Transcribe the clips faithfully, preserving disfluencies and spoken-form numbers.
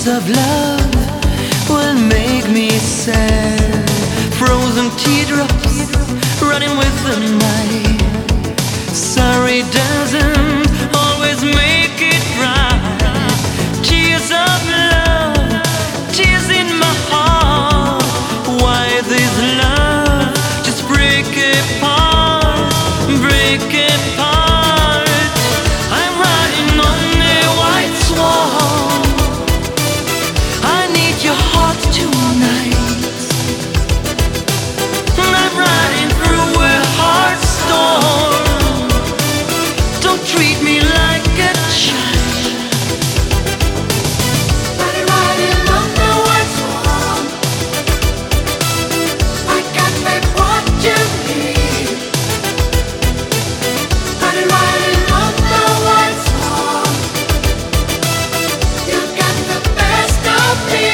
of love will make me sad. Frozen teardrops running with the night. Sorry doesn't always make it right. Tears of love, tears in my heart. Why this love just break apart, break apart? I'm riding on a white swan. I need your heart tonight. I'm riding through a hard storm. Don't treat me like a child. I'm riding on the white swan. I got back what you need. I'm riding on the white swan. You got the best of me.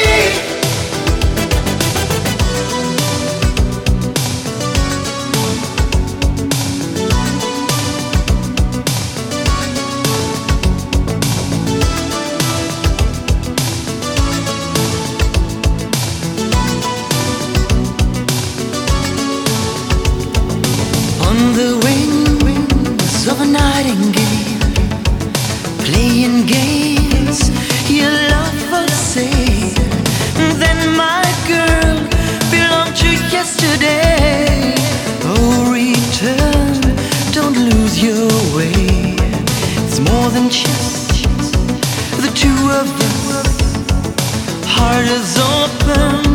On the wings of a nightingale, playing games your love will say. Then my girl belonged to yesterday. Oh, return, don't lose your way. It's more than just the two of us. Heart is open,